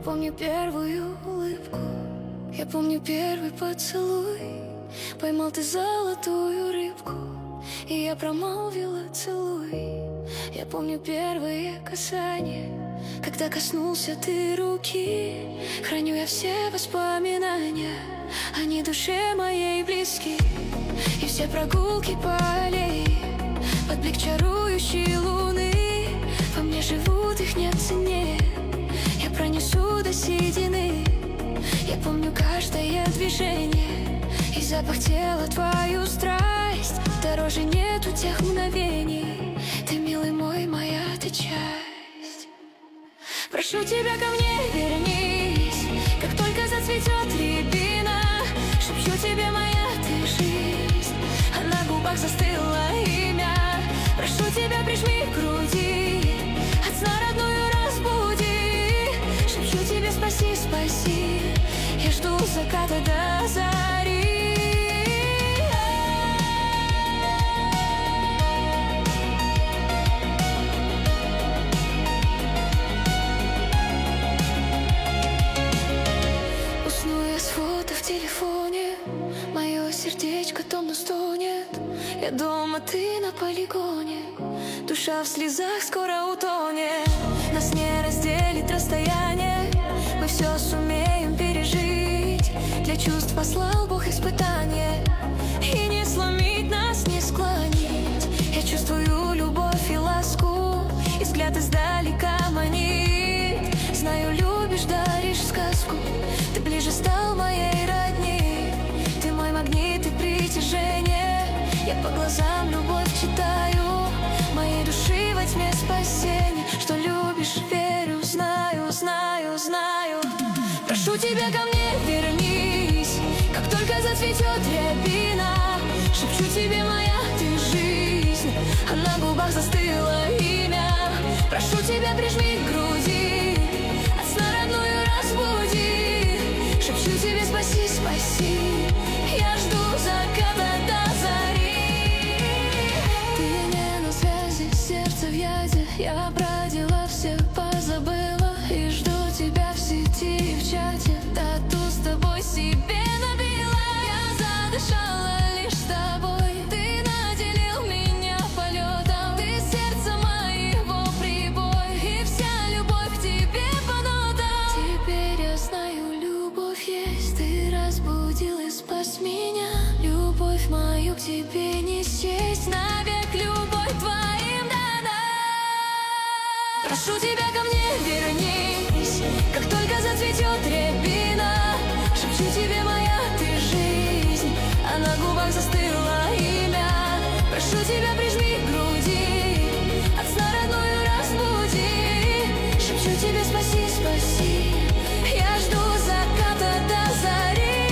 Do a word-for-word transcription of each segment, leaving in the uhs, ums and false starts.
помню первую улыбку, я помню первый поцелуй. Поймал ты золотую рыбку, и я промолвила целуй. Я помню первые касания, когда коснулся ты руки. Храню я все воспоминания, они душе моей близки. И все прогулки по аллее под блик чарующей луны. Во мне живут, их нет цене, я пронесу до седины. Я помню каждое движение и запах тела, твою страсть. Дороже нету тех мгновений, ты, милый мой, моя ты часть. Прошу тебя, ко мне вернись, как только зацветет рябина. Шепчу тебе, моя ты жизнь, а на губах застыло имя. Прошу тебя, прижми к груди, от сна родную разбуди. Шепчу тебе, спаси, спаси, я жду заката до зари. Усну я с фото в телефоне, мое сердечко томно стонет. Я дома, ты на полигоне, душа в слезах скоро утонет. Нас не разделит расстояние, мы все сумеем пережить. Для чувств послал Бог испытание, и не сломить нас, не склонить. Я чувствую любовь и ласку, и взгляд издалека манит. Знаю, любишь, даришь сказку, ты ближе стал моей родни. Ты мой магнит и притяжение, я по глазам любовь читаю. Моей души во тьме спасение, что любишь, верю, знаю, знаю, знаю. Прошу тебя, ко мне вернись, как только зацветет рябина. Шепчу тебе, моя ты жизнь, а на губах застыло имя. Прошу тебя, прижми к груди, от сна родную разбуди. Шепчу тебе, спаси, спаси, я жду заката до зари. Ты не на связи, сердце в яде, я бродила, все позабыла. И жду тебя в сети и в чате, тату с тобой себе набила. Я задышала лишь с тобой, ты наделил меня полетом. Ты сердце моего прибой, и вся любовь к тебе по нотам. Теперь я знаю, любовь есть, ты разбудил и спас меня. Любовь мою к тебе не счесть, навек любовь твоим дана. Прошу тебя, ко мне вернись, как только зацветет рябина. Шепчу тебе, моя ты жизнь, а на губах застыло имя. Прошу тебя, прижми к груди, от сна родную разбуди. Шепчу тебе, спаси, спаси, я жду заката до зари.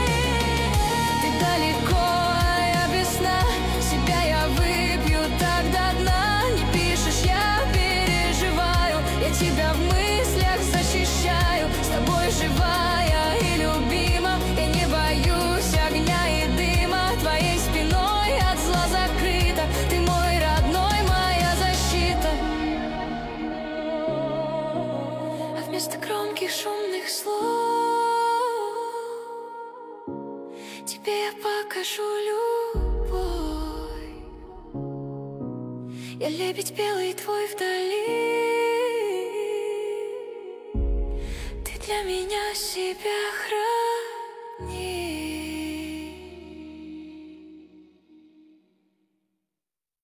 Ты далеко, а я без сна, себя я выпью так до дна. Не пишешь, я переживаю, я тебя в мыслях защищаю. С тобой живая и любима, я не боюсь огня и дыма. Твоей спиной от зла закрыта, ты мой родной, моя защита. А вместо громких шумных слов тебе я покажу любовь. Я лебедь белый твой вдали, для меня себя храни.